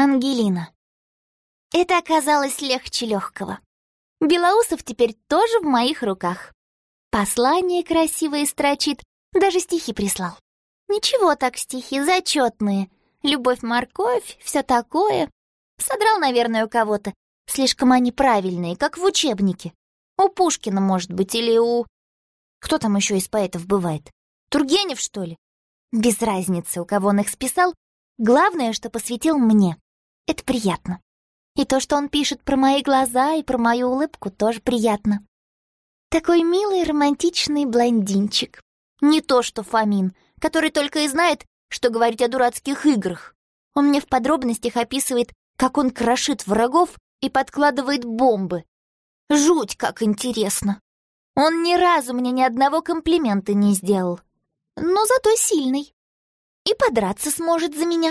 Ангелина. Это оказалось легче легкого. Белоусов теперь тоже в моих руках. Послания красивые строчит, даже стихи прислал. Ничего так стихи, зачетные. Любовь-морковь, все такое. Содрал, наверное, у кого-то. Слишком они правильные, как в учебнике. У Пушкина, может быть, или у... Кто там еще из поэтов бывает? Тургенев, что ли? Без разницы, у кого он их списал. Главное, что посвятил мне. Это приятно. И то, что он пишет про мои глаза и про мою улыбку, тоже приятно. Такой милый, романтичный блондинчик. Не то что Фомин, который только и знает, что говорить о дурацких играх. Он мне в подробностях описывает, как он крошит врагов и подкладывает бомбы. Жуть, как интересно. Он ни разу мне ни одного комплимента не сделал. Но зато сильный. И подраться сможет за меня.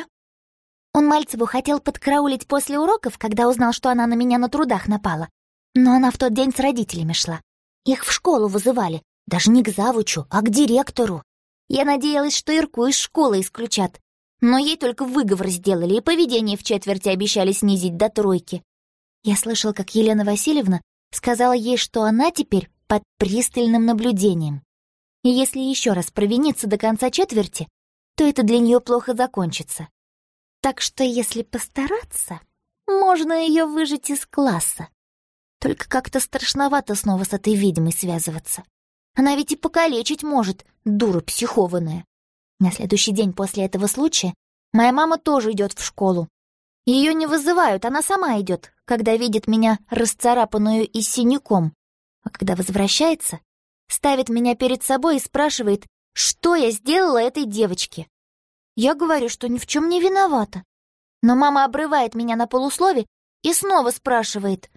Он Мальцеву хотел подкараулить после уроков, когда узнал, что она на меня на трудах напала. Но она в тот день с родителями шла. Их в школу вызывали. Даже не к завучу, а к директору. Я надеялась, что Ирку из школы исключат. Но ей только выговор сделали, и поведение в четверти обещали снизить до 3. Я слышал, как Елена Васильевна сказала ей, что она теперь под пристальным наблюдением. И если еще раз провиниться до конца четверти, то это для нее плохо закончится. Так что, если постараться, можно ее выжать из класса. Только как-то страшновато снова с этой ведьмой связываться. Она ведь и покалечить может, дура психованная. На следующий день после этого случая моя мама тоже идет в школу. Ее не вызывают, она сама идет, когда видит меня расцарапанную и с синяком. А когда возвращается, ставит меня перед собой и спрашивает, что я сделала этой девочке. Я говорю, что ни в чем не виновата. Но мама обрывает меня на полуслове и снова спрашивает.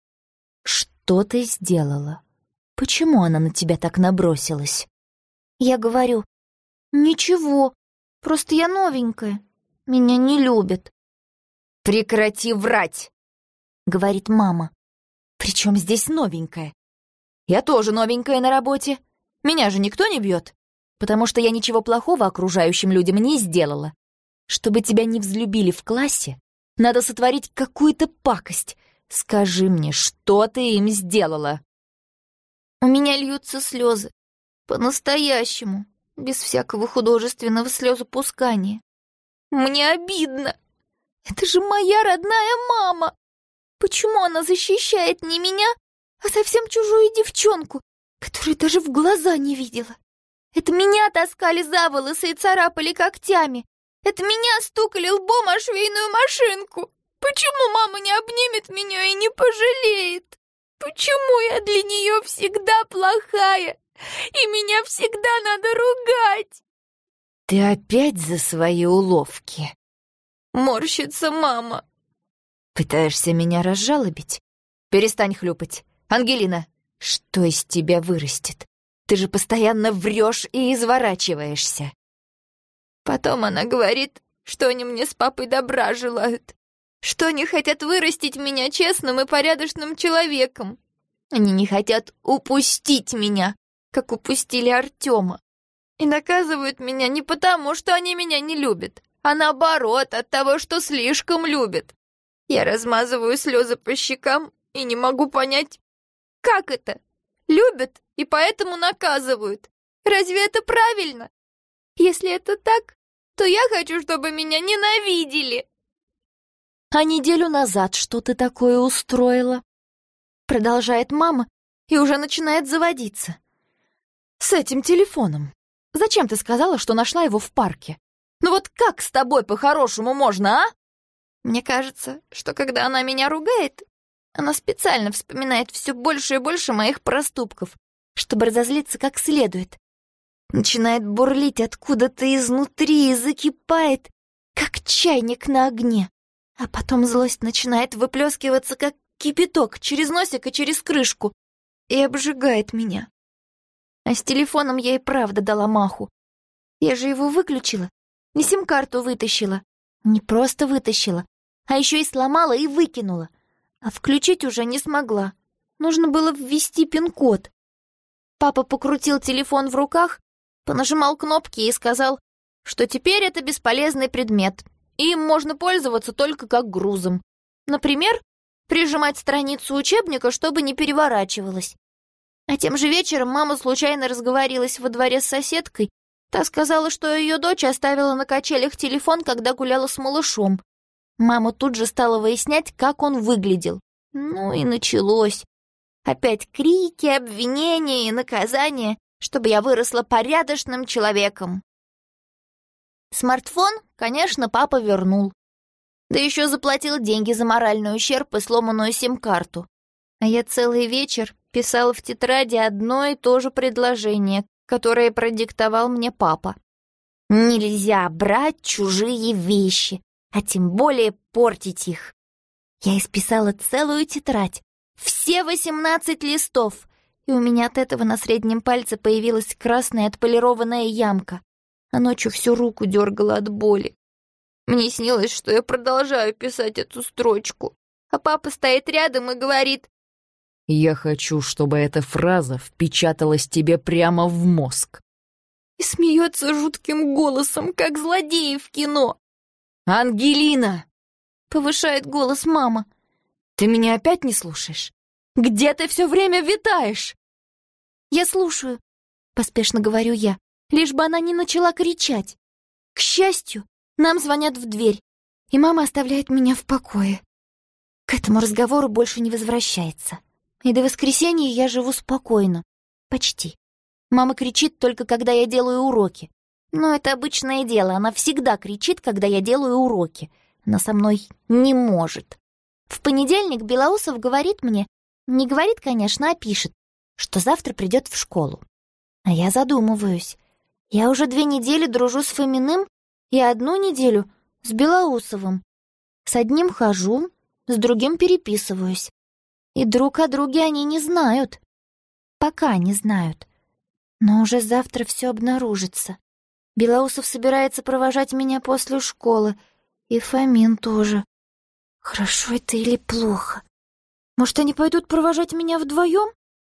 «Что ты сделала? Почему она на тебя так набросилась?» Я говорю, «Ничего, просто я новенькая, меня не любят». «Прекрати врать!» — говорит мама. «При чем здесь новенькая? Я тоже новенькая на работе. Меня же никто не бьет, потому что я ничего плохого окружающим людям не сделала. Чтобы тебя не взлюбили в классе, надо сотворить какую-то пакость. Скажи мне, что ты им сделала?» У меня льются слезы. По-настоящему, без всякого художественного слезопускания. Мне обидно. Это же моя родная мама. Почему она защищает не меня, а совсем чужую девчонку, которую даже в глаза не видела? Это меня таскали за волосы и царапали когтями. Это меня стукали лбом о швейную машинку. Почему мама не обнимет меня и не пожалеет? Почему я для нее всегда плохая, и меня всегда надо ругать? Ты опять за свои уловки? Морщится мама. Пытаешься меня разжалобить? Перестань хлюпать. Ангелина, что из тебя вырастет? Ты же постоянно врешь и изворачиваешься. Потом она говорит, что они мне с папой добра желают, что они хотят вырастить меня честным и порядочным человеком. Они не хотят упустить меня, как упустили Артема. И наказывают меня не потому, что они меня не любят, а наоборот, от того, что слишком любят. Я размазываю слезы по щекам и не могу понять, как это? Любят и поэтому наказывают. Разве это правильно? Если это так, то я хочу, чтобы меня ненавидели. А неделю назад что ты такое устроила? Продолжает мама и уже начинает заводиться. С этим телефоном. Зачем ты сказала, что нашла его в парке? Ну вот как с тобой по-хорошему можно, а? Мне кажется, что когда она меня ругает, она специально вспоминает все больше и больше моих проступков, чтобы разозлиться как следует. Начинает бурлить откуда-то изнутри и закипает, как чайник на огне. А потом злость начинает выплескиваться, как кипяток, через носик и через крышку, и обжигает меня. А с телефоном я и правда дала маху. Я же его выключила, не сим-карту вытащила. Не просто вытащила, а еще и сломала и выкинула. А включить уже не смогла. Нужно было ввести пин-код. Папа покрутил телефон в руках, понажимал кнопки и сказал, что теперь это бесполезный предмет, и им можно пользоваться только как грузом. Например, прижимать страницу учебника, чтобы не переворачивалась. А тем же вечером мама случайно разговорилась во дворе с соседкой. Та сказала, что ее дочь оставила на качелях телефон, когда гуляла с малышом. Мама тут же стала выяснять, как он выглядел. Ну и началось. Опять крики, обвинения и наказания, чтобы я выросла порядочным человеком. Смартфон, конечно, папа вернул. Да еще заплатил деньги за моральный ущерб и сломанную сим-карту. А я целый вечер писала в тетради одно и то же предложение, которое продиктовал мне папа. Нельзя брать чужие вещи, а тем более портить их. Я исписала целую тетрадь, все 18 листов, и у меня от этого на среднем пальце появилась красная отполированная ямка, а ночью всю руку дергала от боли. Мне снилось, что я продолжаю писать эту строчку, а папа стоит рядом и говорит: «Я хочу, чтобы эта фраза впечаталась тебе прямо в мозг». И смеется жутким голосом, как злодеи в кино. «Ангелина!» — повышает голос мама. «Ты меня опять не слушаешь? Где ты все время витаешь?» «Я слушаю», — поспешно говорю я, лишь бы она не начала кричать. К счастью, нам звонят в дверь, и мама оставляет меня в покое. К этому разговору больше не возвращается. И до воскресенья я живу спокойно. Почти. Мама кричит только, когда я делаю уроки. Но это обычное дело, она всегда кричит, когда я делаю уроки. Она со мной не может. В понедельник Белоусов говорит мне, не говорит, конечно, а пишет, что завтра придет в школу. А я задумываюсь. Я уже 2 недели дружу с Фоминым и 1 неделю с Белоусовым. С одним хожу, с другим переписываюсь. И друг о друге они не знают. Пока не знают. Но уже завтра все обнаружится. Белоусов собирается провожать меня после школы. И Фомин тоже. Хорошо это или плохо? Может, они пойдут провожать меня вдвоем?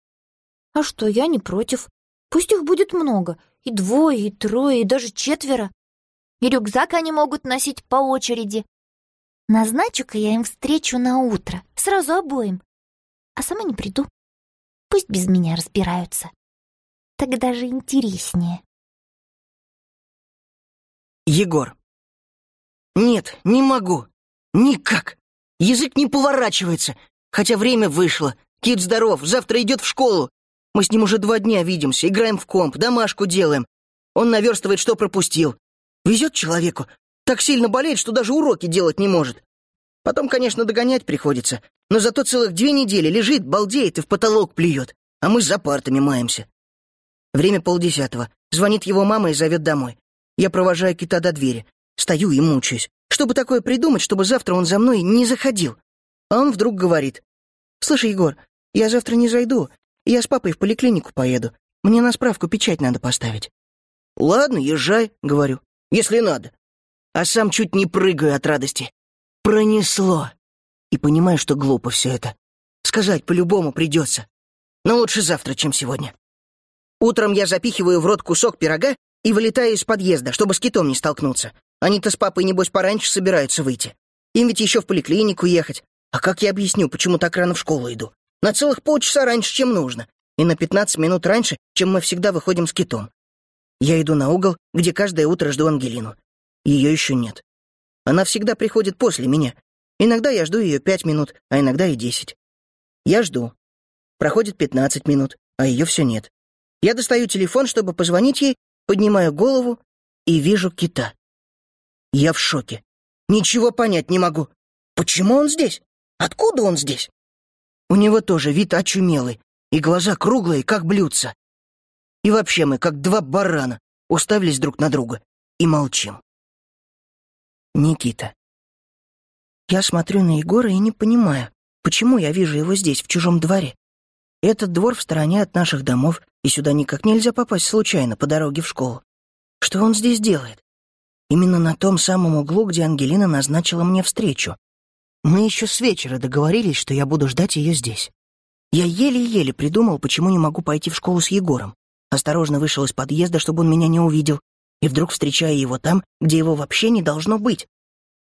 А что, я не против. Пусть их будет много. И 2, и 3, и даже 4. И рюкзак они могут носить по очереди. Назначу-ка я им встречу на утро. Сразу обоим. А сама не приду. Пусть без меня разбираются. Так даже интереснее. Егор. Нет, не могу. Никак. Язык не поворачивается. Хотя время вышло. Кит здоров, завтра идет в школу. Мы с ним уже 2 дня видимся, играем в комп, домашку делаем. Он наверстывает, что пропустил. Везет человеку. Так сильно болеет, что даже уроки делать не может. Потом, конечно, догонять приходится. Но зато целых 2 недели лежит, балдеет и в потолок плюет. А мы за партами маемся. Время 9:30. Звонит его мама и зовет домой. Я провожаю Кита до двери. Стою и мучаюсь. Чтобы такое придумать, чтобы завтра он за мной не заходил. А он вдруг говорит: «Слушай, Егор, я завтра не зайду. Я с папой в поликлинику поеду. Мне на справку печать надо поставить». «Ладно, езжай», — говорю, — «если надо». А сам чуть не прыгаю от радости. Пронесло. И понимаю, что глупо все это. Сказать по-любому придется. Но лучше завтра, чем сегодня. Утром я запихиваю в рот кусок пирога и вылетаю из подъезда, чтобы с Китом не столкнуться. Они-то с папой, небось, пораньше собираются выйти. Им ведь еще в поликлинику ехать. А как я объясню, почему так рано в школу иду? На целых полчаса раньше, чем нужно. И на 15 минут раньше, чем мы всегда выходим с Китом. Я иду на угол, где каждое утро жду Ангелину. Ее еще нет. Она всегда приходит после меня. Иногда я жду ее 5 минут, а иногда и 10. Я жду. Проходит 15 минут, а ее все нет. Я достаю телефон, чтобы позвонить ей, поднимаю голову и вижу Кита. Я в шоке. Ничего понять не могу. Почему он здесь? Откуда он здесь? У него тоже вид очумелый, и глаза круглые, как блюдца. И вообще мы, как 2 барана, уставились друг на друга и молчим. Никита. Я смотрю на Егора и не понимаю, почему я вижу его здесь, в чужом дворе. Этот двор в стороне от наших домов, и сюда никак нельзя попасть случайно по дороге в школу. Что он здесь делает? Именно на том самом углу, где Ангелина назначила мне встречу. Мы еще с вечера договорились, что я буду ждать ее здесь. Я еле-еле придумал, почему не могу пойти в школу с Егором. Осторожно вышел из подъезда, чтобы он меня не увидел, и вдруг встречаю его там, где его вообще не должно быть.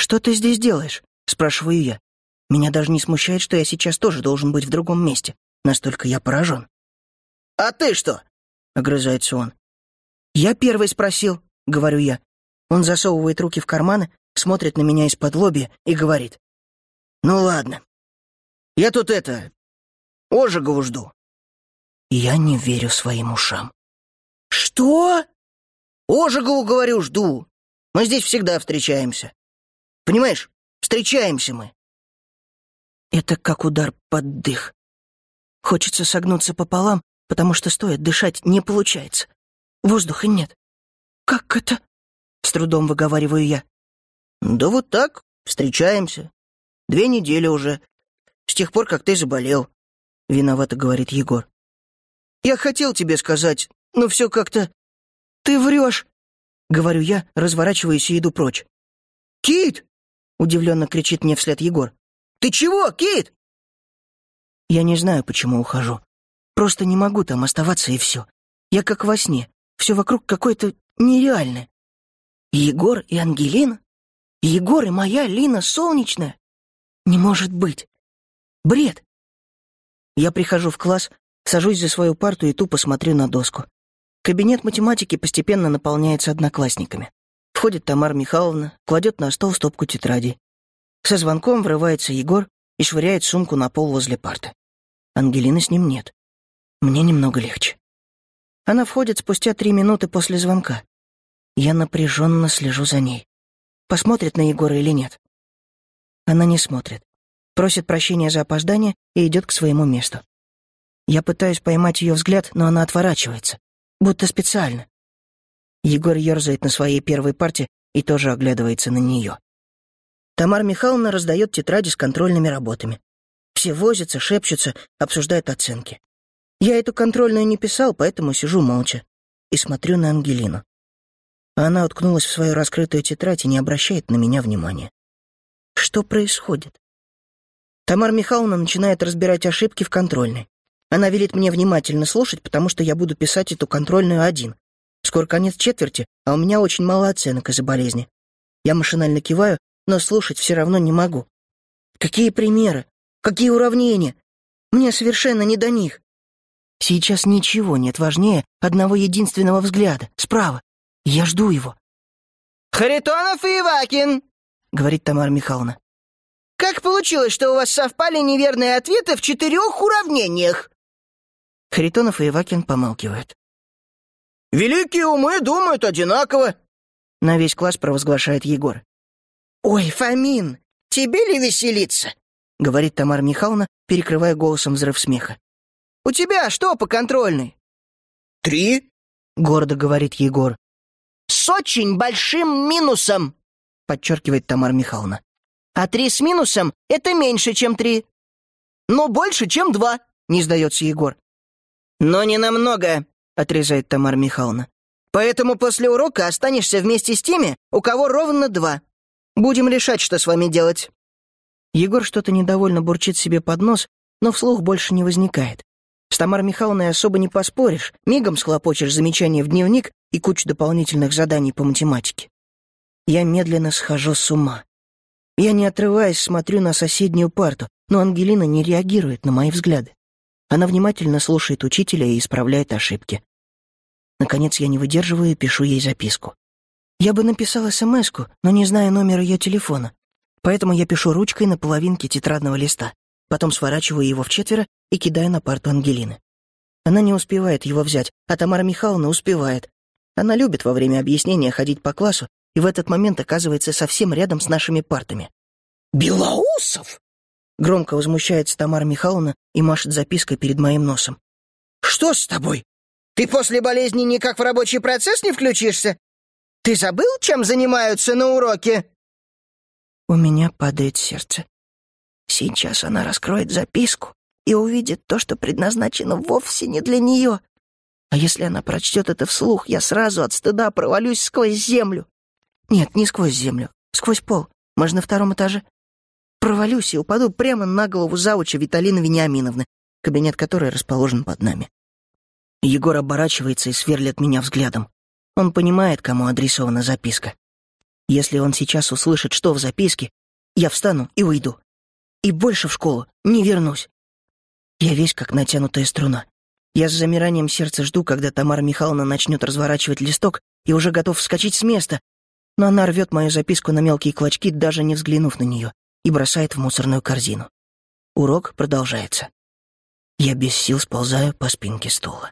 «Что ты здесь делаешь?» — спрашиваю я. Меня даже не смущает, что я сейчас тоже должен быть в другом месте. Настолько я поражен. «А ты что?» — огрызается он. «Я первый спросил», — говорю я. Он засовывает руки в карманы, смотрит на меня из-под лобья и говорит. «Ну ладно. Я тут Ожегову жду». Я не верю своим ушам. «Что?» «Ожегову, говорю, жду. Мы здесь всегда встречаемся. Понимаешь, встречаемся мы». Это как удар под дых. Хочется согнуться пополам, потому что стоит дышать, не получается. Воздуха нет. «Как это?» — с трудом выговариваю я. «Да вот так, встречаемся. 2 недели уже. С тех пор, как ты заболел», — виновато говорит Егор. «Я хотел тебе сказать, но все как-то...» «Ты врешь!» — говорю я, разворачиваюсь и иду прочь. «Кит!» — удивленно кричит мне вслед Егор. «Ты чего, Кит?» Я не знаю, почему ухожу. Просто не могу там оставаться, и все. Я как во сне. Все вокруг какое-то нереальное. Егор и Ангелина? Егор и моя Лина Солнечная? Не может быть. Бред. Я прихожу в класс, сажусь за свою парту и тупо смотрю на доску. Кабинет математики постепенно наполняется одноклассниками. Входит Тамара Михайловна, кладет на стол стопку тетрадей. Со звонком врывается Егор и швыряет сумку на пол возле парты. Ангелины с ним нет. Мне немного легче. Она входит спустя 3 минуты после звонка. Я напряженно слежу за ней. Посмотрит на Егора или нет? Она не смотрит. Просит прощения за опоздание и идет к своему месту. Я пытаюсь поймать ее взгляд, но она отворачивается. Будто специально. Егор ерзает на своей первой парте и тоже оглядывается на нее. Тамара Михайловна раздает тетради с контрольными работами. Все возятся, шепчутся, обсуждают оценки. Я эту контрольную не писал, поэтому сижу молча и смотрю на Ангелину. Она уткнулась в свою раскрытую тетрадь и не обращает на меня внимания. Что происходит? Тамара Михайловна начинает разбирать ошибки в контрольной. Она велит мне внимательно слушать, потому что я буду писать эту контрольную один. Скоро конец четверти, а у меня очень мало оценок из-за болезни. Я машинально киваю, но слушать все равно не могу. Какие примеры? Какие уравнения? Мне совершенно не до них. Сейчас ничего нет важнее одного единственного взгляда, справа. Я жду его. «Харитонов и Ивакин», — говорит Тамара Михайловна. «Как получилось, что у вас совпали неверные ответы в 4 уравнениях?» Харитонов и Ивакин помалкивают. «Великие умы думают одинаково», — на весь класс провозглашает Егор. «Ой, Фомин, тебе ли веселиться?» — говорит Тамара Михайловна, перекрывая голосом взрыв смеха. «У тебя что по контрольной?» 3, — гордо говорит Егор. «С очень большим минусом», — подчеркивает Тамара Михайловна. «А 3 с минусом — это меньше, чем 3. Но больше, чем 2, — не сдается Егор. «Но не намного», — отрезает Тамара Михайловна. «Поэтому после урока останешься вместе с теми, у кого ровно 2. Будем решать, что с вами делать». Егор что-то недовольно бурчит себе под нос, но вслух больше не возникает. С Тамарой Михайловной особо не поспоришь, мигом схлопочешь замечания в дневник и кучу дополнительных заданий по математике. Я медленно схожу с ума. Я, не отрываясь, смотрю на соседнюю парту, но Ангелина не реагирует на мои взгляды. Она внимательно слушает учителя и исправляет ошибки. Наконец я не выдерживаю и пишу ей записку. Я бы написал смс-ку, но не знаю номер ее телефона. Поэтому я пишу ручкой на половинке тетрадного листа, потом сворачиваю его вчетверо и кидаю на парту Ангелины. Она не успевает его взять, а Тамара Михайловна успевает. Она любит во время объяснения ходить по классу и в этот момент оказывается совсем рядом с нашими партами. «Белоусов!» — громко возмущается Тамара Михайловна и машет запиской перед моим носом. «Что с тобой? Ты после болезни никак в рабочий процесс не включишься? Ты забыл, чем занимаются на уроке?» У меня падает сердце. Сейчас она раскроет записку и увидит то, что предназначено вовсе не для нее. А если она прочтет это вслух, я сразу от стыда провалюсь сквозь землю. Нет, не сквозь землю, сквозь пол. Мы же на 2-м этаже. Провалюсь и упаду прямо на голову завуча Виталины Вениаминовны, кабинет которой расположен под нами. Егор оборачивается и сверлит меня взглядом. Он понимает, кому адресована записка. Если он сейчас услышит, что в записке, я встану и уйду. И больше в школу не вернусь. Я весь как натянутая струна. Я с замиранием сердца жду, когда Тамара Михайловна начнет разворачивать листок и уже готов вскочить с места, но она рвет мою записку на мелкие клочки, даже не взглянув на нее, и бросает в мусорную корзину. Урок продолжается. Я без сил сползаю по спинке стула.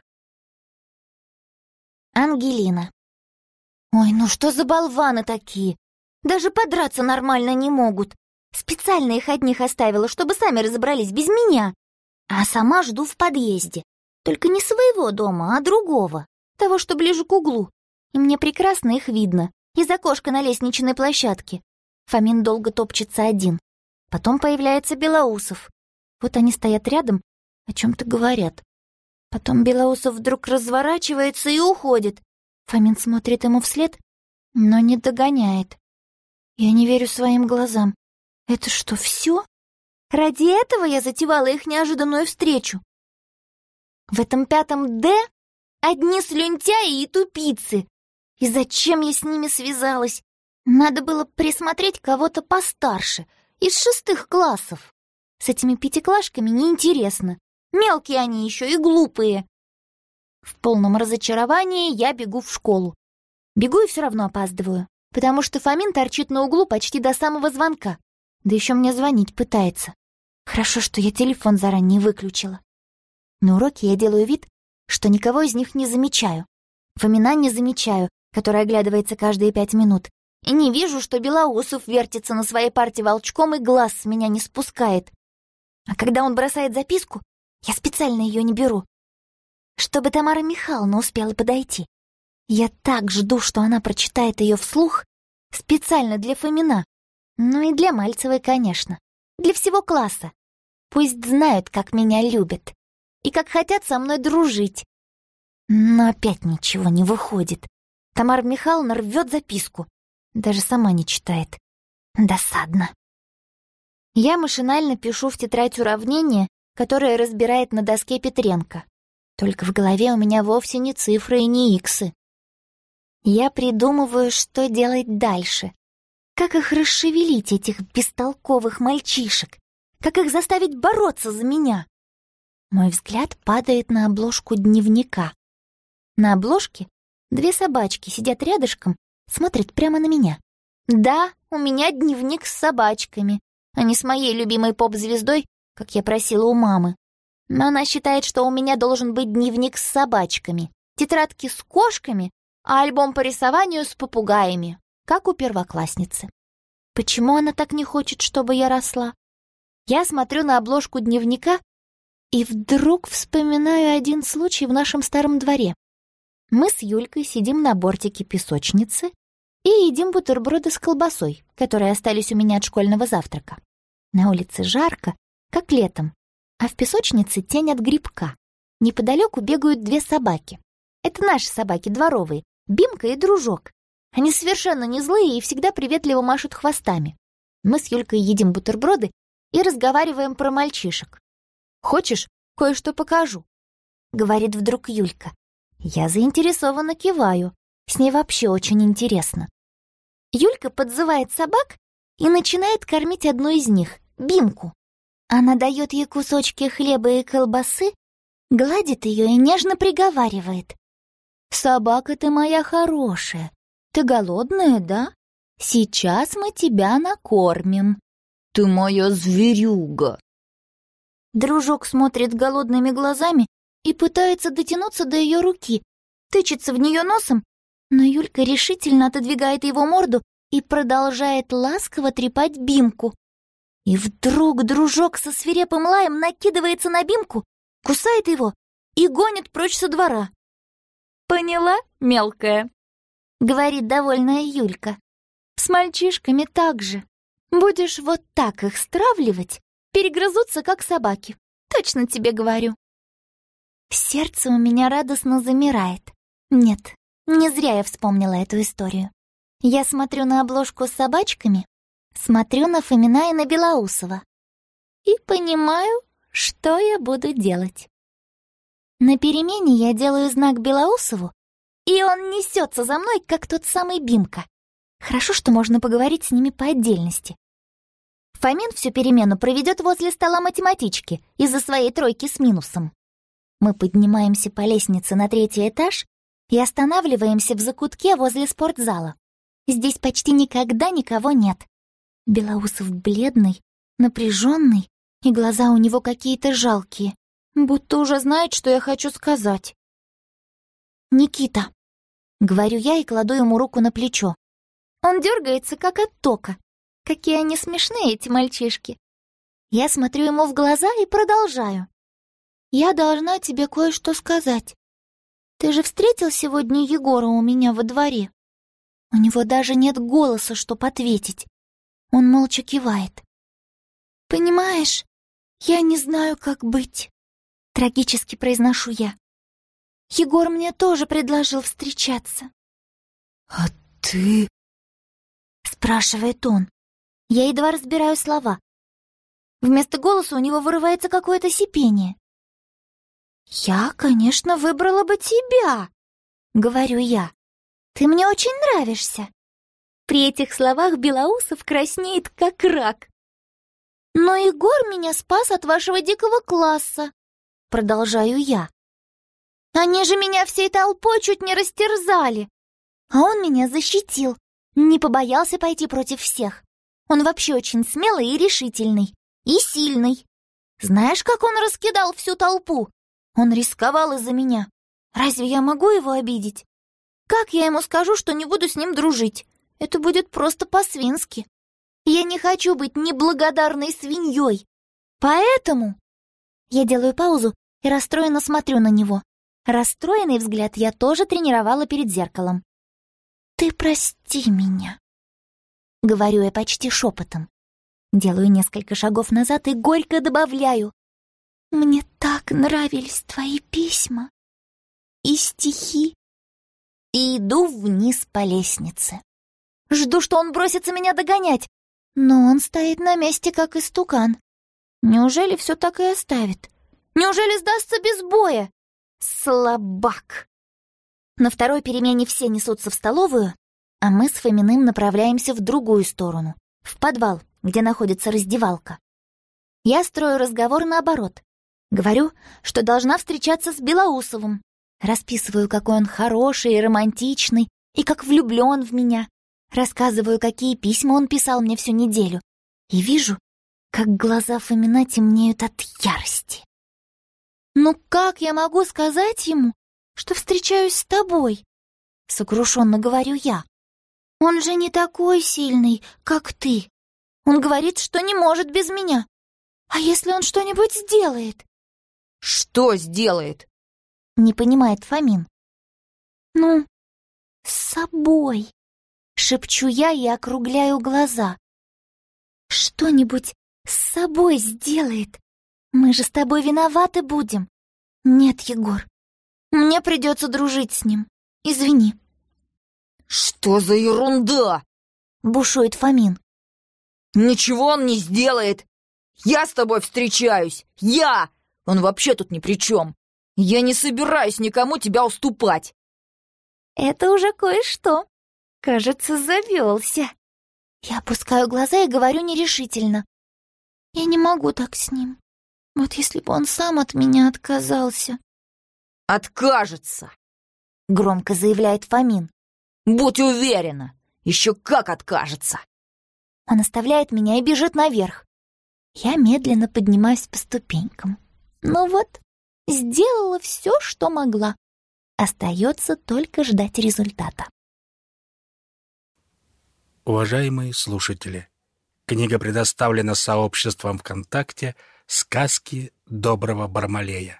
Ангелина. Ой, ну что за болваны такие? Даже подраться нормально не могут. Специально их одних оставила, чтобы сами разобрались без меня. А сама жду в подъезде. Только не своего дома, а другого. Того, что ближе к углу. И мне прекрасно их видно. Из окошка на лестничной площадке. Фомин долго топчется один. Потом появляется Белоусов. Вот они стоят рядом, о чем-то говорят. Потом Белоусов вдруг разворачивается и уходит. Фомин смотрит ему вслед, но не догоняет. Я не верю своим глазам. Это что, все? Ради этого я затевала их неожиданную встречу? В этом 5 Д одни слюнтяи и тупицы. И зачем я с ними связалась? Надо было присмотреть кого-то постарше, из 6 классов. С этими пятиклашками неинтересно. Мелкие они еще и глупые. В полном разочаровании я бегу в школу. Бегу и все равно опаздываю, потому что Фомин торчит на углу почти до самого звонка. Да еще мне звонить пытается. Хорошо, что я телефон заранее выключила. На уроке я делаю вид, что никого из них не замечаю. Фомина не замечаю, который оглядывается каждые 5 минут. И не вижу, что Белоусов вертится на своей парте волчком и глаз с меня не спускает. А когда он бросает записку, я специально ее не беру, чтобы Тамара Михайловна успела подойти. Я так жду, что она прочитает ее вслух, специально для Фомина. Ну и для Мальцевой, конечно. Для всего класса. Пусть знают, как меня любят. И как хотят со мной дружить. Но опять ничего не выходит. Тамара Михайловна рвет записку. Даже сама не читает. Досадно. Я машинально пишу в тетрадь уравнение, которое разбирает на доске Петренко. Только в голове у меня вовсе не цифры и не иксы. Я придумываю, что делать дальше. Как их расшевелить, этих бестолковых мальчишек? Как их заставить бороться за меня? Мой взгляд падает на обложку дневника. На обложке 2 собачки сидят рядышком, смотрят прямо на меня. Да, у меня дневник с собачками, а не с моей любимой поп-звездой, как я просила у мамы. Но она считает, что у меня должен быть дневник с собачками, тетрадки с кошками, а альбом по рисованию с попугаями, как у первоклассницы. Почему она так не хочет, чтобы я росла? Я смотрю на обложку дневника и вдруг вспоминаю один случай в нашем старом дворе. Мы с Юлькой сидим на бортике песочницы и едим бутерброды с колбасой, которые остались у меня от школьного завтрака. На улице жарко, как летом, а в песочнице тень от грибка. Неподалеку бегают 2 собаки. Это наши собаки, дворовые, Бимка и Дружок. Они совершенно не злые и всегда приветливо машут хвостами. Мы с Юлькой едим бутерброды и разговариваем про мальчишек. «Хочешь, кое-что покажу?» — говорит вдруг Юлька. Я заинтересованно киваю. С ней вообще очень интересно. Юлька подзывает собак и начинает кормить одну из них, Бимку. Она дает ей кусочки хлеба и колбасы, гладит ее и нежно приговаривает. «Собака ты моя хорошая. Ты голодная, да? Сейчас мы тебя накормим. Ты моя зверюга». Дружок смотрит голодными глазами и пытается дотянуться до ее руки, тычется в нее носом, но Юлька решительно отодвигает его морду и продолжает ласково трепать Бимку. И вдруг Дружок со свирепым лаем накидывается на Бимку, кусает его и гонит прочь со двора. «Поняла, мелкая?» — говорит довольная Юлька. «С мальчишками так же. Будешь вот так их стравливать, перегрызутся, как собаки. Точно тебе говорю». Сердце у меня радостно замирает. Нет, не зря я вспомнила эту историю. Я смотрю на обложку с собачками, смотрю на Фомина и на Белоусова и понимаю, что я буду делать. На перемене я делаю знак Белоусову, и он несется за мной, как тот самый Бимка. Хорошо, что можно поговорить с ними по отдельности. Фомин всю перемену проведет возле стола математички из-за своей тройки с минусом. Мы поднимаемся по лестнице на 3-й этаж и останавливаемся в закутке возле спортзала. Здесь почти никогда никого нет. Белоусов бледный, напряженный, и глаза у него какие-то жалкие, будто уже знает, что я хочу сказать. «Никита», — говорю я и кладу ему руку на плечо. Он дергается, как от тока. Какие они смешные, эти мальчишки. Я смотрю ему в глаза и продолжаю. «Я должна тебе кое-что сказать. Ты же встретил сегодня Егора у меня во дворе?» У него даже нет голоса, чтоб ответить. Он молча кивает. «Понимаешь, я не знаю, как быть», — трагически произношу я. «Егор мне тоже предложил встречаться». «А ты...» — спрашивает он. Я едва разбираю слова. Вместо голоса у него вырывается какое-то сипение. «Я, конечно, выбрала бы тебя», — говорю я. «Ты мне очень нравишься». При этих словах Белоусов краснеет, как рак. «Но Егор меня спас от вашего дикого класса», — продолжаю я. «Они же меня всей толпой чуть не растерзали. А он меня защитил, не побоялся пойти против всех. Он вообще очень смелый и решительный, и сильный. Знаешь, как он раскидал всю толпу? Он рисковал из-за меня. Разве я могу его обидеть? Как я ему скажу, что не буду с ним дружить? Это будет просто по-свински. Я не хочу быть неблагодарной свиньей. Поэтому...» Я делаю паузу и расстроенно смотрю на него. Расстроенный взгляд я тоже тренировала перед зеркалом. «Ты прости меня», — говорю я почти шепотом. Делаю несколько шагов назад и горько добавляю. «Мне так нравились твои письма и стихи». И иду вниз по лестнице. Жду, что он бросится меня догонять, но он стоит на месте, как истукан. Неужели все так и оставит? Неужели сдастся без боя? Слабак! На второй перемене все несутся в столовую, а мы с Фоминым направляемся в другую сторону, в подвал, где находится раздевалка. Я строю разговор наоборот. Говорю, что должна встречаться с Белоусовым. Расписываю, какой он хороший и романтичный, и как влюблен в меня. Рассказываю, какие письма он писал мне всю неделю. И вижу, как глаза Фомина темнеют от ярости. «Ну как я могу сказать ему, что встречаюсь с тобой?» — сокрушенно говорю я. «Он же не такой сильный, как ты. Он говорит, что не может без меня. А если он что-нибудь сделает?» «Что сделает?» — не понимает Фомин. «Ну, с собой», — шепчу я и округляю глаза. «Что-нибудь с собой сделает. Мы же с тобой виноваты будем. Нет, Егор, мне придется дружить с ним. Извини». «Что за ерунда?» — бушует Фомин. «Ничего он не сделает. Я с тобой встречаюсь. Я! Он вообще тут ни при чем. Я не собираюсь никому тебя уступать». Это уже кое-что. Кажется, завелся. Я опускаю глаза и говорю нерешительно. «Я не могу так с ним. Вот если бы он сам от меня отказался». «Откажется», — громко заявляет Фомин. «Будь уверена, еще как откажется». Он оставляет меня и бежит наверх. Я медленно поднимаюсь по ступенькам. Ну вот, сделала все, что могла. Остается только ждать результата. Уважаемые слушатели, книга предоставлена сообществом ВКонтакте «Сказки доброго Бармалея».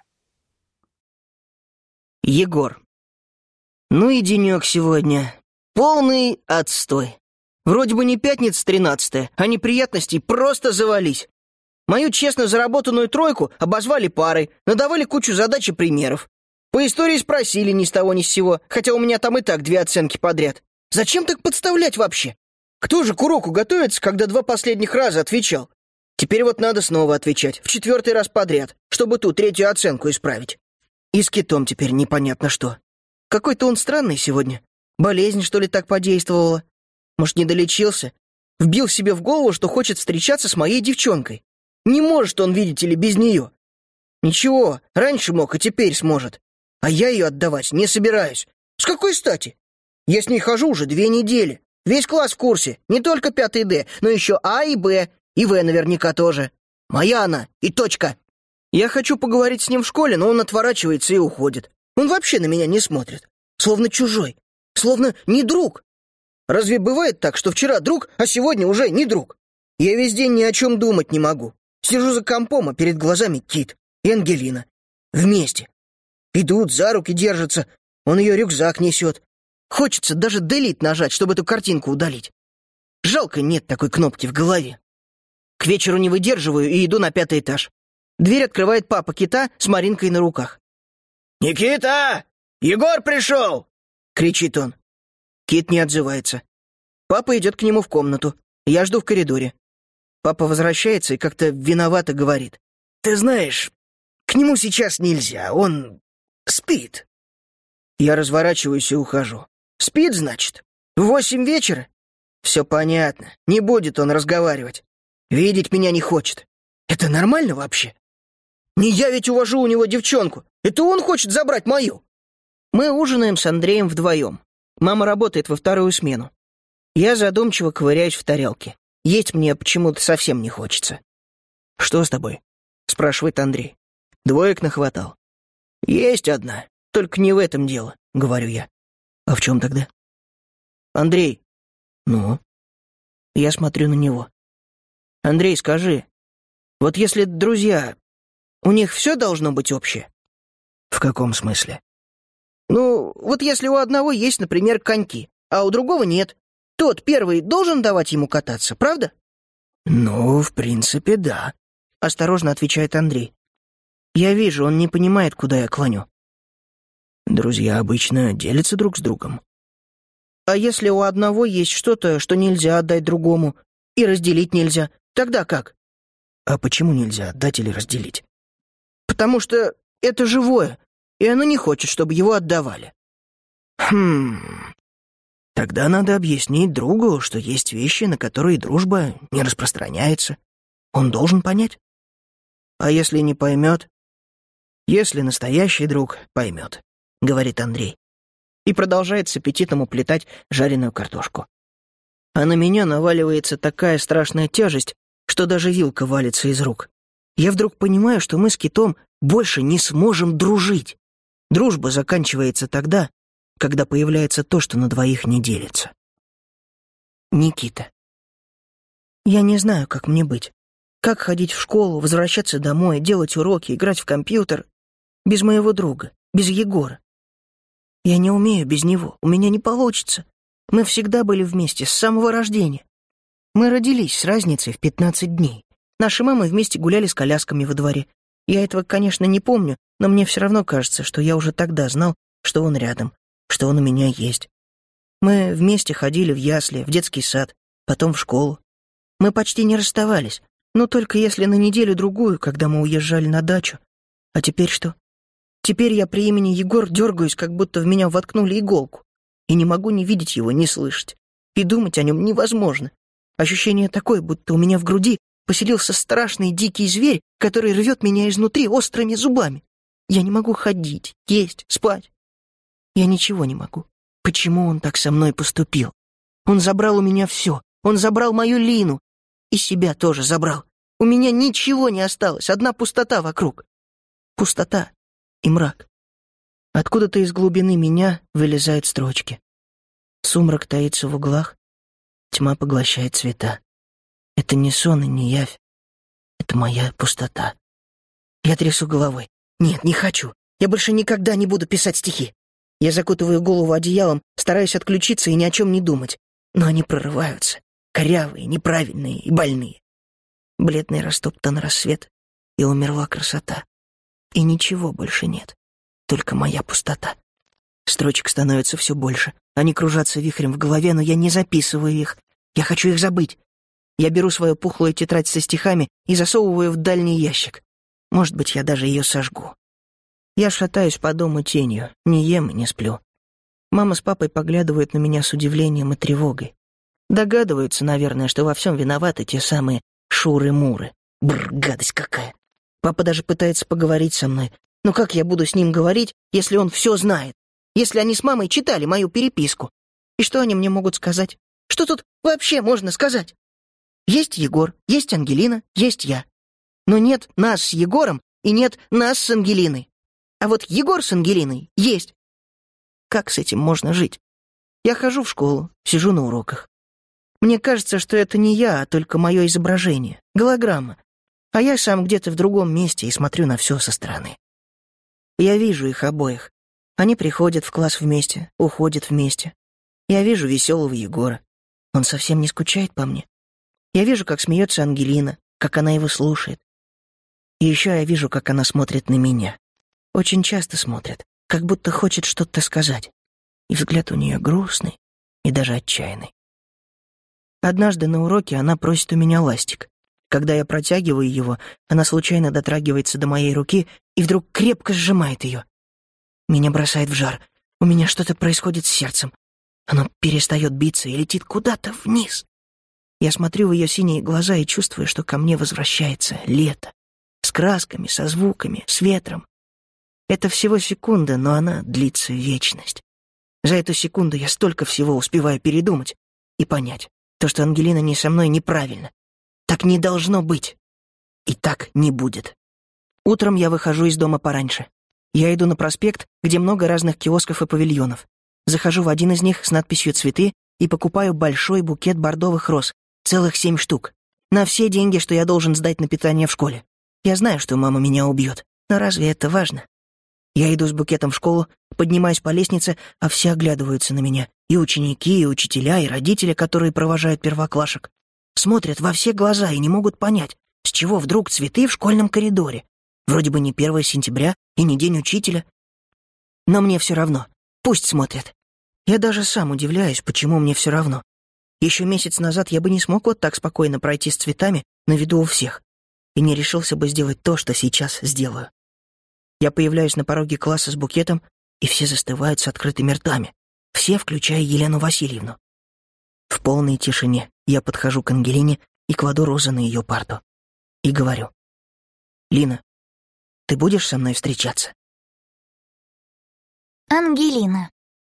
Егор. Ну и денек сегодня. Полный отстой. Вроде бы не пятница 13-я, а неприятностей просто завались. Мою честно заработанную тройку обозвали парой, надавали кучу задач и примеров. По истории спросили ни с того ни с сего, хотя у меня там и так 2 оценки подряд. Зачем так подставлять вообще? Кто же к уроку готовится, когда 2 последних раза отвечал? Теперь вот надо снова отвечать, в 4-й раз подряд, чтобы ту 3-ю оценку исправить. И с китом теперь непонятно что. Какой-то он странный сегодня. Болезнь, что ли, так подействовала? Может, не долечился? Вбил себе в голову, что хочет встречаться с моей девчонкой. Не может он, видите ли, без нее. Ничего, раньше мог, а теперь сможет. А я ее отдавать не собираюсь. С какой стати? Я с ней хожу уже 2 недели. Весь класс в курсе. Не только 5 Д, но еще А и Б. И В наверняка тоже. Моя она, и точка. Я хочу поговорить с ним в школе, но он отворачивается и уходит. Он вообще на меня не смотрит. Словно чужой. Словно не друг. Разве бывает так, что вчера друг, а сегодня уже не друг? Я весь день ни о чем думать не могу. Сижу за компом, а перед глазами Кит и Ангелина. Вместе. Идут, за руки держатся. Он ее рюкзак несет. Хочется даже делит нажать, чтобы эту картинку удалить. Жалко, нет такой кнопки в голове. К вечеру не выдерживаю и иду на 5 этаж. Дверь открывает папа Кита с Маринкой на руках. «Никита! Егор пришел!» — кричит он. Кит не отзывается. Папа идет к нему в комнату. Я жду в коридоре. Папа возвращается и как-то виновато говорит. «Ты знаешь, к нему сейчас нельзя, он спит». Я разворачиваюсь и ухожу. «Спит, значит? В 8 вечера?» «Все понятно, не будет он разговаривать. Видеть меня не хочет. Это нормально вообще? Не я ведь увожу у него девчонку. Это он хочет забрать мою». Мы ужинаем с Андреем вдвоем. Мама работает во 2-ю смену. Я задумчиво ковыряюсь в тарелке. Есть мне почему-то совсем не хочется. «Что с тобой?» — спрашивает Андрей. 2 нахватал. «Есть одна, только не в этом дело», — говорю я. «А в чем тогда?» «Андрей». «Ну?» Я смотрю на него. «Андрей, скажи, вот если друзья, у них все должно быть общее?» «В каком смысле?» «Ну, вот если у одного есть, например, коньки, а у другого нет, тот первый должен давать ему кататься, правда?» «Ну, в принципе, да», — осторожно отвечает Андрей. Я вижу, он не понимает, куда я клоню. Друзья обычно делятся друг с другом. А если у одного есть что-то, что нельзя отдать другому, и разделить нельзя, тогда как? А почему нельзя отдать или разделить? Потому что это живое, и оно не хочет, чтобы его отдавали. Тогда надо объяснить другу, что есть вещи, на которые дружба не распространяется. Он должен понять. А если не поймет? Если настоящий друг поймет, говорит Андрей. И продолжает с аппетитом уплетать жареную картошку. А на меня наваливается такая страшная тяжесть, что даже вилка валится из рук. Я вдруг понимаю, что мы с Китом больше не сможем дружить. Дружба заканчивается тогда, когда появляется то, что на двоих не делится. Никита. Я не знаю, как мне быть. Как ходить в школу, возвращаться домой, делать уроки, играть в компьютер. Без моего друга, без Егора. Я не умею без него, у меня не получится. Мы всегда были вместе, с самого рождения. Мы родились с разницей в 15 дней. Наши мамы вместе гуляли с колясками во дворе. Я этого, конечно, не помню, но мне все равно кажется, что я уже тогда знал, что он рядом, что он у меня есть. Мы вместе ходили в ясли, в детский сад, потом в школу. Мы почти не расставались, но только если на неделю-другую, когда мы уезжали на дачу. А теперь что? Теперь я при имени Егор дергаюсь, как будто в меня воткнули иголку. И не могу ни видеть его, ни слышать. И думать о нем невозможно. Ощущение такое, будто у меня в груди поселился страшный дикий зверь, который рвет меня изнутри острыми зубами. Я не могу ходить, есть, спать. Я ничего не могу. Почему он так со мной поступил? Он забрал у меня все. Он забрал мою Лину. И себя тоже забрал. У меня ничего не осталось, одна пустота вокруг. Пустота и мрак. Откуда-то из глубины меня вылезают строчки. Сумрак таится в углах, тьма поглощает цвета. Это не сон и не явь. Это моя пустота. Я трясу головой. Нет, не хочу. Я больше никогда не буду писать стихи. Я закутываю голову одеялом, стараюсь отключиться и ни о чем не думать. Но они прорываются. Корявые, неправильные и больные. Бледный растоптан рассвет, и умерла красота. И ничего больше нет. Только моя пустота. Строчек становится все больше. Они кружатся вихрем в голове, но я не записываю их. Я хочу их забыть. Я беру свою пухлую тетрадь со стихами и засовываю в дальний ящик. Может быть, я даже ее сожгу. Я шатаюсь по дому тенью, не ем и не сплю. Мама с папой поглядывают на меня с удивлением и тревогой. Догадываются, наверное, что во всем виноваты те самые Шуры-Муры. Бррр, гадость какая. Папа даже пытается поговорить со мной. Но как я буду с ним говорить, если он все знает? Если они с мамой читали мою переписку? И что они мне могут сказать? Что тут вообще можно сказать? Есть Егор, есть Ангелина, есть я. Но нет нас с Егором и нет нас с Ангелиной. А вот Егор с Ангелиной есть. Как с этим можно жить? Я хожу в школу, сижу на уроках. Мне кажется, что это не я, а только мое изображение, голограмма. А я сам где-то в другом месте и смотрю на все со стороны. Я вижу их обоих. Они приходят в класс вместе, уходят вместе. Я вижу веселого Егора. Он совсем не скучает по мне. Я вижу, как смеется Ангелина, как она его слушает. И еще я вижу, как она смотрит на меня. Очень часто смотрит, как будто хочет что-то сказать. И взгляд у нее грустный и даже отчаянный. Однажды на уроке она просит у меня ластик. Когда я протягиваю его, она случайно дотрагивается до моей руки и вдруг крепко сжимает ее. Меня бросает в жар. У меня что-то происходит с сердцем. Оно перестает биться и летит куда-то вниз. Я смотрю в ее синие глаза и чувствую, что ко мне возвращается лето. С красками, со звуками, с ветром. Это всего секунда, но она длится вечность. За эту секунду я столько всего успеваю передумать и понять. То, что Ангелина не со мной, неправильно. Так не должно быть. И так не будет. Утром я выхожу из дома пораньше. Я иду на проспект, где много разных киосков и павильонов. Захожу в один из них с надписью «Цветы» и покупаю большой букет бордовых роз, целых 7 штук, на все деньги, что я должен сдать на питание в школе. Я знаю, что мама меня убьет, но разве это важно? Я иду с букетом в школу, поднимаюсь по лестнице, а все оглядываются на меня. И ученики, и учителя, и родители, которые провожают первоклашек. Смотрят во все глаза и не могут понять, с чего вдруг цветы в школьном коридоре. Вроде бы не 1 сентября и не день учителя. Но мне все равно. Пусть смотрят. Я даже сам удивляюсь, почему мне все равно. Еще месяц назад я бы не смог вот так спокойно пройти с цветами на виду у всех. И не решился бы сделать то, что сейчас сделаю. Я появляюсь на пороге класса с букетом, и все застывают с открытыми ртами. Все, включая Елену Васильевну. В полной тишине я подхожу к Ангелине и кладу розы на ее парту. И говорю: «Лина, ты будешь со мной встречаться?» Ангелина.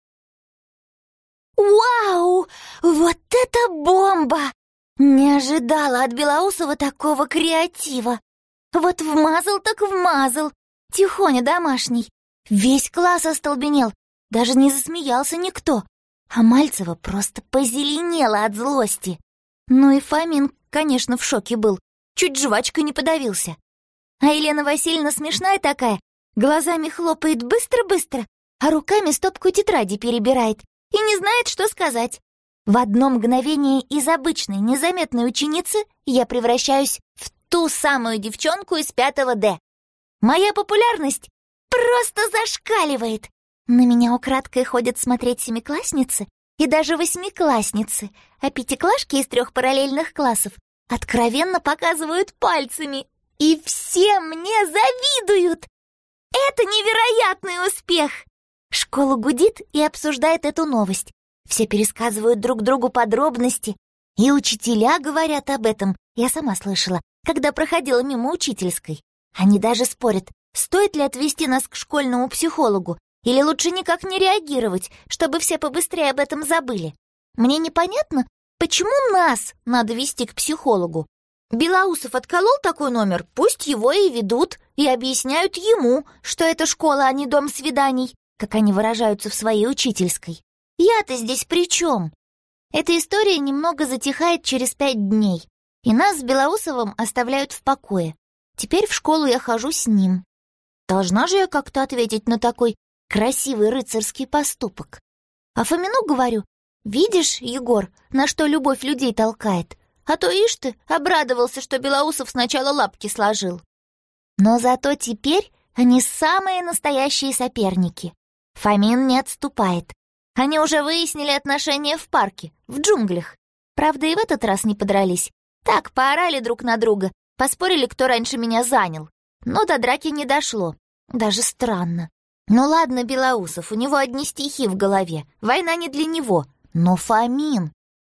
Вау! Вот это бомба! Не ожидала от Белоусова такого креатива. Вот вмазал так вмазал. Тихоня домашний. Весь класс остолбенел. Даже не засмеялся никто. А Мальцева просто позеленела от злости. Ну и Фомин, конечно, в шоке был. Чуть жвачкой не подавился. А Елена Васильевна смешная такая. Глазами хлопает быстро-быстро, а руками стопку тетради перебирает и не знает, что сказать. В одно мгновение из обычной, незаметной ученицы я превращаюсь в ту самую девчонку из 5 Д. Моя популярность просто зашкаливает. На меня украдкой ходят смотреть 7-классницы и даже 8-классницы, а 5-клашки из 3 параллельных классов откровенно показывают пальцами. И все мне завидуют. Это невероятный успех. Школа гудит и обсуждает эту новость. Все пересказывают друг другу подробности. И учителя говорят об этом. Я сама слышала, когда проходила мимо учительской. Они даже спорят, стоит ли отвезти нас к школьному психологу, или лучше никак не реагировать, чтобы все побыстрее об этом забыли. Мне непонятно, почему нас надо вести к психологу. Белоусов отколол такой номер, пусть его и ведут, и объясняют ему, что это школа, а не дом свиданий, как они выражаются в своей учительской. Я-то здесь при чем? Эта история немного затихает через 5 дней, и нас с Белоусовым оставляют в покое. Теперь в школу я хожу с ним. Должна же я как-то ответить на такой красивый рыцарский поступок. А Фомину говорю: видишь, Егор, на что любовь людей толкает? А то, ишь ты, обрадовался, что Белоусов сначала лапки сложил. Но зато теперь они самые настоящие соперники. Фомин не отступает. Они уже выяснили отношения в парке, в джунглях. Правда, и в этот раз не подрались. Так, поорали друг на друга, поспорили, кто раньше меня занял. Но до драки не дошло. Даже странно. Ну ладно, Белоусов, у него одни стихи в голове. Война не для него. Но Фомин...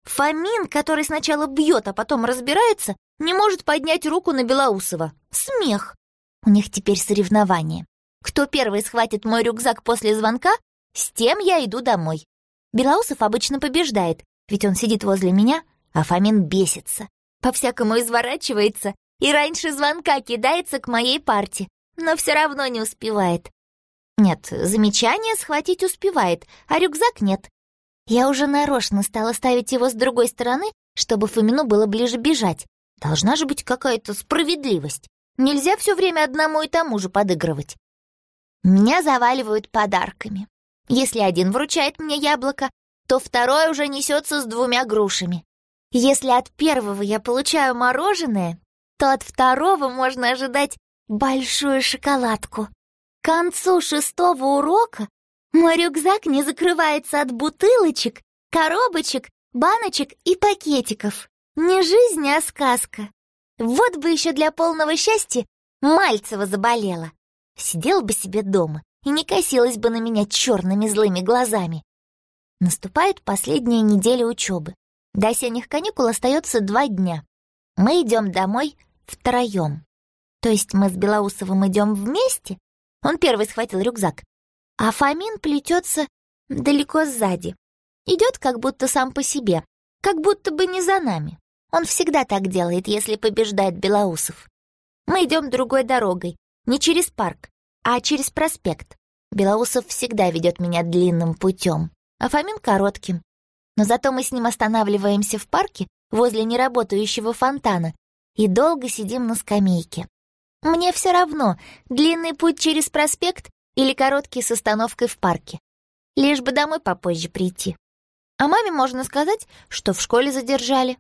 Фомин, который сначала бьет, а потом разбирается, не может поднять руку на Белоусова. Смех. У них теперь соревнование. Кто первый схватит мой рюкзак после звонка, с тем я иду домой. Белоусов обычно побеждает, ведь он сидит возле меня, а Фомин бесится. По-всякому изворачивается и раньше звонка кидается к моей парте, но все равно не успевает. Нет, замечание схватить успевает, а рюкзак нет. Я уже нарочно стала ставить его с другой стороны, чтобы Фомину было ближе бежать. Должна же быть какая-то справедливость. Нельзя все время одному и тому же подыгрывать. Меня заваливают подарками. Если один вручает мне яблоко, то второй уже несется с 2 грушами. Если от первого я получаю мороженое, то от второго можно ожидать большую шоколадку. К концу 6-го урока мой рюкзак не закрывается от бутылочек, коробочек, баночек и пакетиков. Не жизнь, а сказка. Вот бы еще для полного счастья Мальцева заболела. Сидела бы себе дома и не косилась бы на меня черными злыми глазами. Наступает последняя неделя учебы. До осенних каникул остается 2 дня. Мы идем домой втроем. То есть мы с Белоусовым идем вместе. Он первый схватил рюкзак. А Фомин плетется далеко сзади. Идет как будто сам по себе, как будто бы не за нами. Он всегда так делает, если побеждает Белоусов. Мы идем другой дорогой, не через парк, а через проспект. Белоусов всегда ведет меня длинным путем, а Фомин коротким. Но зато мы с ним останавливаемся в парке возле неработающего фонтана и долго сидим на скамейке. Мне все равно, длинный путь через проспект или короткий с остановкой в парке. Лишь бы домой попозже прийти. А маме можно сказать, что в школе задержали.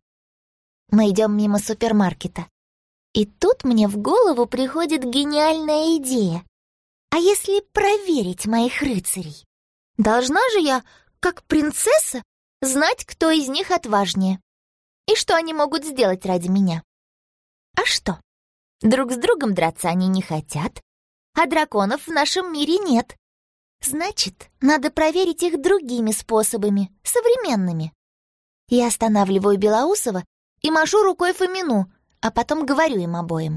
Мы идем мимо супермаркета. И тут мне в голову приходит гениальная идея. А если проверить моих рыцарей? Должна же я, как принцесса, знать, кто из них отважнее. И что они могут сделать ради меня. А что? Друг с другом драться они не хотят, а драконов в нашем мире нет. Значит, надо проверить их другими способами, современными. Я останавливаю Белоусова и машу рукой Фомину, а потом говорю им обоим.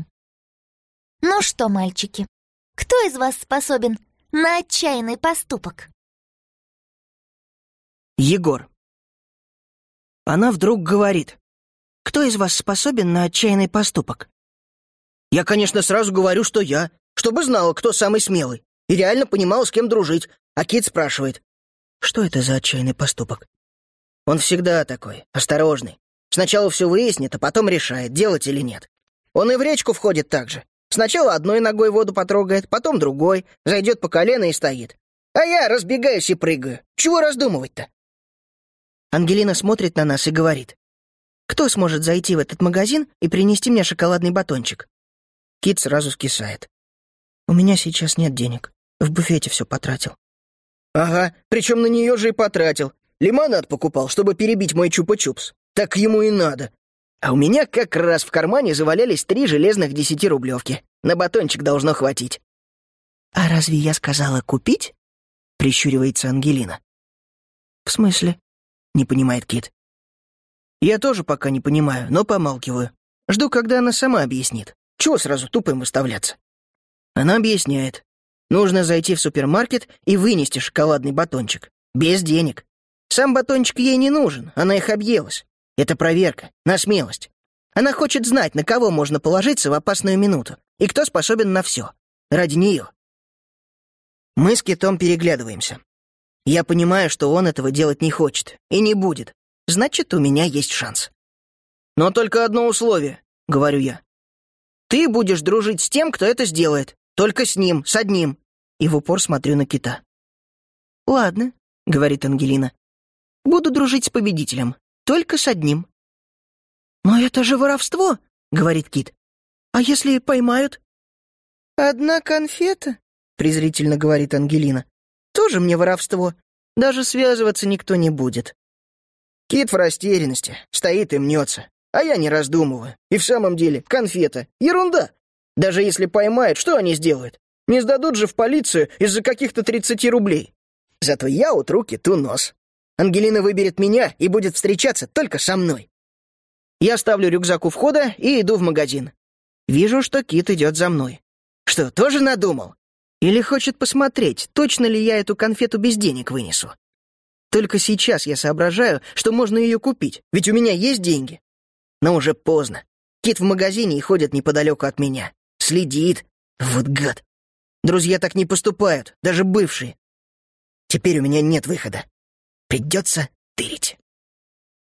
Ну что, мальчики, кто из вас способен на отчаянный поступок? Егор. Она вдруг говорит: кто из вас способен на отчаянный поступок? Я, конечно, сразу говорю, что я, чтобы знала, кто самый смелый, и реально понимала, с кем дружить. А Кит спрашивает: что это за отчаянный поступок? Он всегда такой, осторожный. Сначала все выяснит, а потом решает, делать или нет. Он и в речку входит так же. Сначала одной ногой воду потрогает, потом другой, зайдет по колено и стоит. А я разбегаюсь и прыгаю. Чего раздумывать-то? Ангелина смотрит на нас и говорит: кто сможет зайти в этот магазин и принести мне шоколадный батончик? Кит сразу скисает. У меня сейчас нет денег. В буфете все потратил. Ага, причем на нее же и потратил. Лимонад покупал, чтобы перебить мой чупа-чупс. Так ему и надо. А у меня как раз в кармане завалялись 3 железных 10-рублевки. На батончик должно хватить. А разве я сказала купить? Прищуривается Ангелина. В смысле? Не понимает Кит. Я тоже пока не понимаю, но помалкиваю. Жду, когда она сама объяснит. Чего сразу тупым выставляться? Она объясняет. Нужно зайти в супермаркет и вынести шоколадный батончик. Без денег. Сам батончик ей не нужен, она их объелась. Это проверка, на смелость. Она хочет знать, на кого можно положиться в опасную минуту, и кто способен на все. Ради нее. Мы с Китом переглядываемся. Я понимаю, что он этого делать не хочет и не будет. Значит, у меня есть шанс. Но только одно условие, говорю я. Ты будешь дружить с тем, кто это сделает. Только с ним, с одним. И в упор смотрю на Кита. Ладно, говорит Ангелина. Буду дружить с победителем. Только с одним. Но это же воровство, говорит Кит. А если поймают? Одна конфета, презрительно говорит Ангелина. Тоже мне воровство. Даже связываться никто не будет. Кит в растерянности, стоит и мнется. А я не раздумываю. И в самом деле, конфета — ерунда. Даже если поймают, что они сделают? Не сдадут же в полицию из-за каких-то 30 рублей. Зато я утру Киту нос. Ангелина выберет меня и будет встречаться только со мной. Я ставлю рюкзак у входа и иду в магазин. Вижу, что Кит идет за мной. Что, тоже надумал? Или хочет посмотреть, точно ли я эту конфету без денег вынесу? Только сейчас я соображаю, что можно ее купить, ведь у меня есть деньги. Но уже поздно. Кит в магазине и ходит неподалеку от меня. Следит. Вот гад. Друзья так не поступают, даже бывшие. Теперь у меня нет выхода. Придется тырить.